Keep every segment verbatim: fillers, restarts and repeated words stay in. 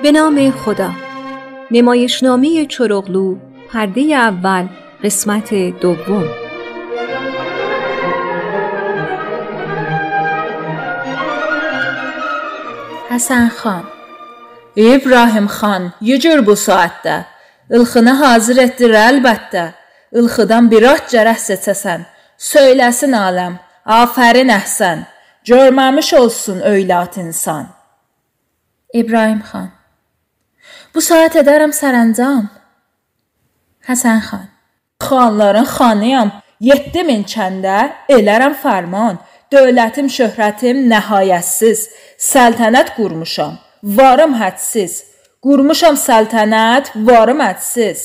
به نام خدا. نمایشنامه چرغلو، پرده اول، قسمت دوم. Həsən xan: İbrahim xan, yücür bu saatdə. İlxını hazır etdir əlbəttə. İlxıdan bir at cərəh seçəsən. Söyləsin aləm, afərin əhsən. Görməmiş olsun öylat insan. İbrahim xan: Bu saat edərəm sərəncam. Həsən xan: Xanların xanıyam. Yeddi min kəndə elərəm fərman. Dövlətim, şöhrətim nəhayətsiz. Səltənət qurmuşam, varım hədsiz. Qurmuşam səltənət, varım hədsiz.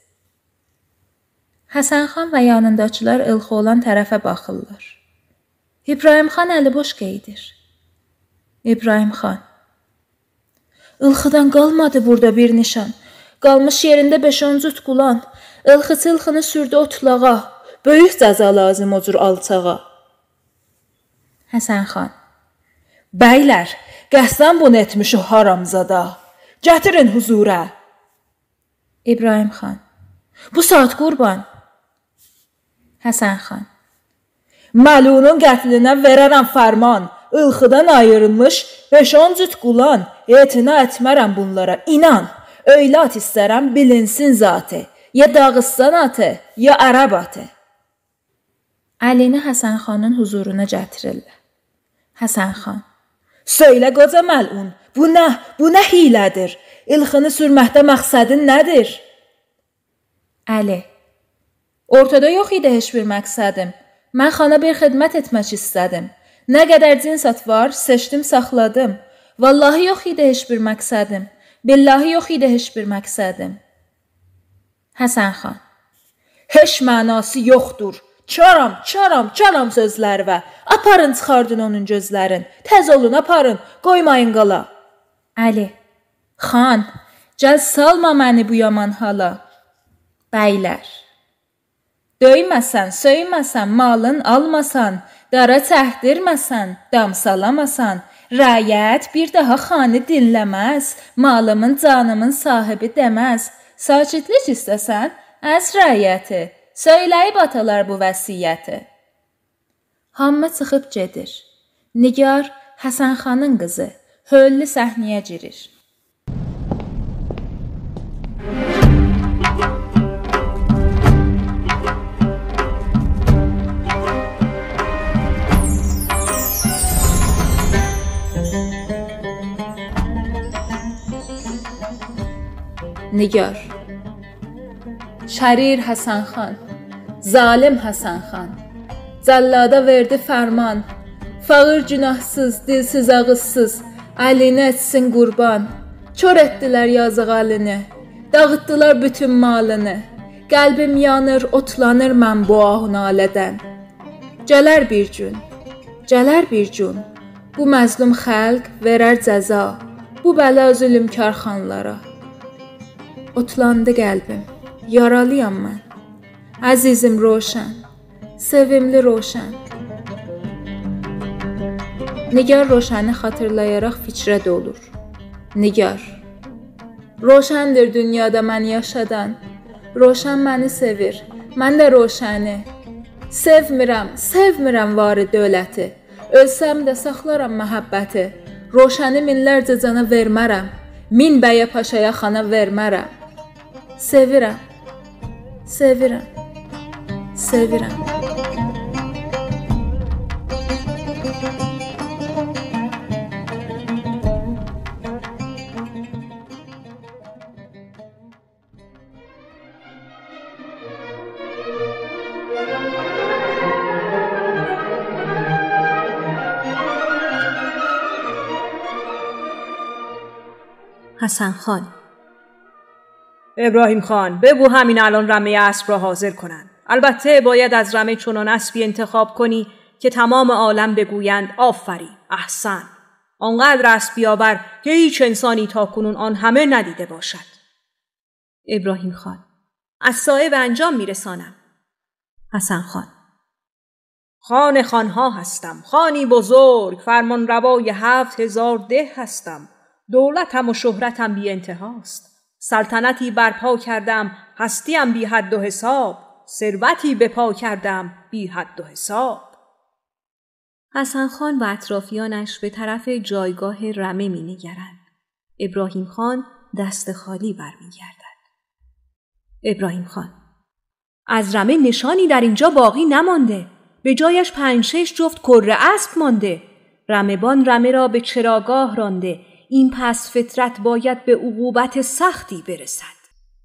Həsən xan və yanındakılar ilxı olan tərəfə baxırlar. İbrahim xan əli boş qeydir. İbrahim xan: İlxıdan qalmadı burada bir nişan. Qalmış yerində beş on cüt qulan. İlxıçı ilxını sürdü otlağa. Böyük cəza lazım o cür alçağa. Həsən xan: Bəylər, qəsdən bunu etmiş o haramzada. Gətirin huzura. İbrahim xan: Bu saat qurban. Həsən xan: Məlunun qətlinə verərəm fərman. İlxıdan ayrılmış beş on cüt qulan. Etina etmərəm bunlara, inan. Öylat istərəm bilinsin zatı. Ya Dağıstan atı, ya Ərəb atı. Əlini Həsən xanın huzuruna gətirirlər. Həsən xan: Söylə qoca məlun, bu nə, bu nə hilədir? İlxını sürməkdə məqsədin nədir? Əli: Ortada yox idi heç bir məqsədim. Mən xana bir xidmət etmək istədim. Nə qədər cinsat var, seçdim, saxladım. Vallahi yox idi heç bir məqsədim. Billahi yox idi heç bir məqsədim. Həsən xan: Heç mənası yoxdur. Çaram, çaram, çaram sözlərvə. Aparın çıxardın onun gözlərin. Tez olun, aparın, qoymayın qala. Əli: Xan, gəl salma məni bu yaman hala. Bəylər: Döyməsən, söyməsən, malın almasan, dara çəkdirməsən, dam salamasan, rəyət bir daha xanı dinləməz, malımın, canımın sahibi deməz. Sakitlik istəsən, əz rəyəti, söyləyib atalar bu vəsiyyəti. Hamma çıxıb gedir. Nigar, Həsən xanın qızı, höllü səhnəyə girir. Nigar: Şərir Həsən xan, zalim Həsən xan, cəllada verdi fərman, fağır günahsız, dilsiz ağızsız, əlini etsin qurban. Kör etdilər yazıq əlini, dağıtdılar bütün malını. Qəlbim yanır, otlanır mən bu ah-nalədən. Gələr bir gün, gələr bir gün, bu məzlum xəlq verər cəza, bu bəla zülmkar xanlara. Otlandı qəlbim, yaralıyam mən. Əzizim Roşən, sevimli Roşən. Nigar Roşəni xatırlayaraq fikrə dolur. Nigar: Roşəndir dünyada mən yaşadan. Roşən məni sevir, mən də Roşəni. Sevmirəm, sevmirəm varı dövləti. Ölsəm də saxlaram məhəbbəti. Roşəni minlərcə cana vermərəm. Min bəyə paşaya xana vermərəm. Sevirəm, sevirəm, sevirəm. حسن خان: ابراهیم خان، بگو همین الان رمه اسب را حاضر کنند. البته باید از رمه چنان اسبی انتخاب کنی که تمام عالم بگویند آفرین، احسن. آنقدر اسب بیاور که هیچ انسانی تا کنون آن همه ندیده باشد. ابراهیم خان: از صاحب انجام میرسانم. حسن خان: خان خانها هستم، خانی بزرگ، فرمان روای هفت هزار ده هستم. دولتم و شهرتم بی انتهاست. سلطنتی برپا کردم، هستیم بی حد و حساب. ثروتی به پا کردم، بی حد و حساب. حسن خان و اطرافیانش به طرف جایگاه رمه می نگرند. ابراهیم خان دست خالی برمی گردد. ابراهیم خان: از رمه نشانی در اینجا باقی نمانده. به جایش پنج شش جفت کره اسب مانده. رمه‌بان رمه را به چراگاه رانده. این پس فطرت باید به عقوبت سختی برسد.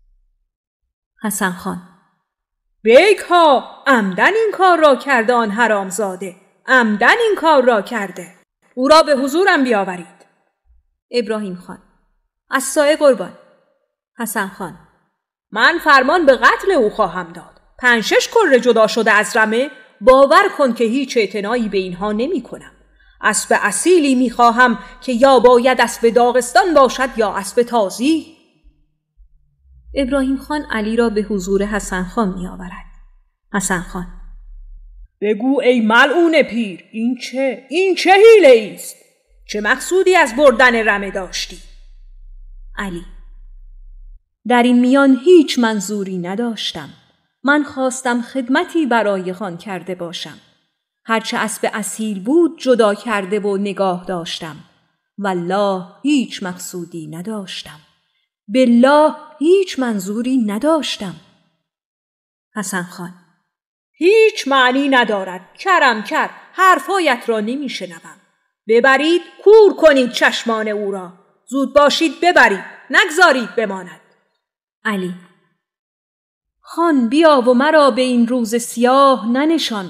حسن خان: بیک ها، عمدن این کار را کرده آن حرامزاده. عمدن این کار را کرده. او را به حضورم بیاورید. ابراهیم خان: از سایه قربان. حسن خان: من فرمان به قتل او خواهم داد. پنج شش کره جدا شده از رمه، باور کن که هیچ اعتنایی به اینها نمی کنم. اسب اصیلی می خواهم که یا باید اسب داغستان باشد یا اسب تازی. ابراهیم خان علی را به حضور حسن خان می آورد. حسن خان: بگو ای ملعون پیر، این چه؟ این چه حیله است؟ چه مقصودی از بردن رمه داشتی؟ علی: در این میان هیچ منظوری نداشتم. من خواستم خدمتی برای خان کرده باشم. هرچه اسب اصیل بود جدا کرده و نگاه داشتم. والله هیچ مقصودی نداشتم. بالله هیچ منظوری نداشتم. حسن خان: هیچ معنی ندارد. کرم کر، حرفایت را نمی شنوم. ببرید کور کنید چشمان او را. زود باشید ببرید، نگذارید بماند. علی: خان بیا و مرا به این روز سیاه ننشان.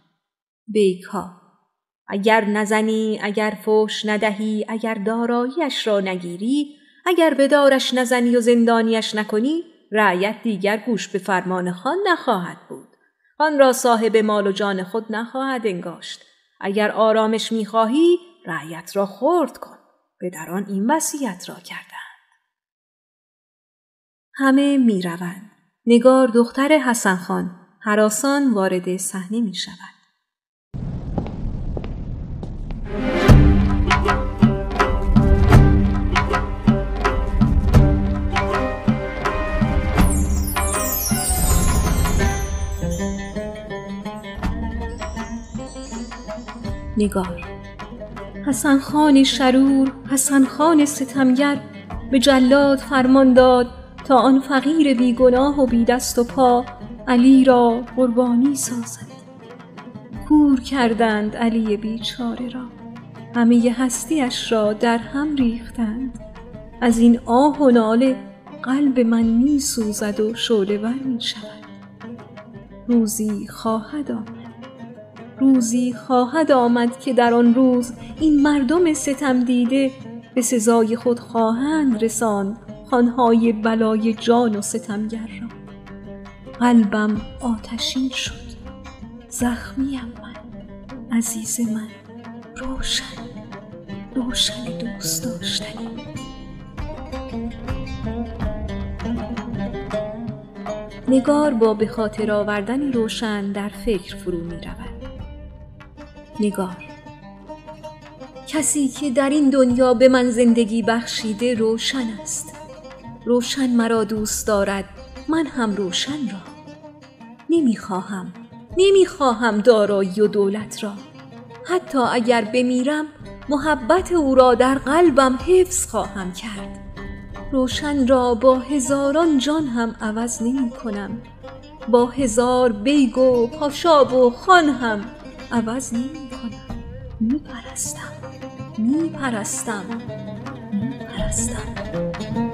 بیکا: اگر نزنی، اگر فوش ندهی، اگر داراییش را نگیری، اگر بدارش نزنی و زندانیش نکنی، رعیت دیگر گوش به فرمان خان نخواهد بود. خان را صاحب مال و جان خود نخواهد انگاشت. اگر آرامش می‌خواهی، رعیت را خرد کن. پدران این وصیت را کردند. همه می‌روند. نگار دختر حسن خان هراسان وارد صحنه می‌شود. نگار: حسن خان شرور، حسن خان ستمگر به جلاد فرمان داد تا آن فقیر بی گناه و بی دست و پا علی را قربانی سازد. کور کردند علی بیچاره را، همه هستیش را در هم ریختند. از این آه و ناله قلب من می سوزد و شعله ور می شود. روزی خواهد آمد، روزی خواهد آمد که در آن روز این مردم ستم دیده به سزای خود خواهند رساند خوانهای بلای جان و ستمگر را. قلبم آتشین شد، زخمیم من، عزیز من، روشن روشن دوست داشتنی. نگار با به خاطر آوردن روشن در فکر فرو می رود. نگار: کسی که در این دنیا به من زندگی بخشیده روشن است. روشن مرا دوست دارد، من هم روشن را. نمیخواهم نمیخواهم دارایی و دولت را. حتی اگر بمیرم محبت او را در قلبم حفظ خواهم کرد. روشن را با هزاران جان هم عوض نمی کنم. با هزار بیگ و پاشاب و خان هم عوض نمی کنم. می پرستم می پرستم می پرستم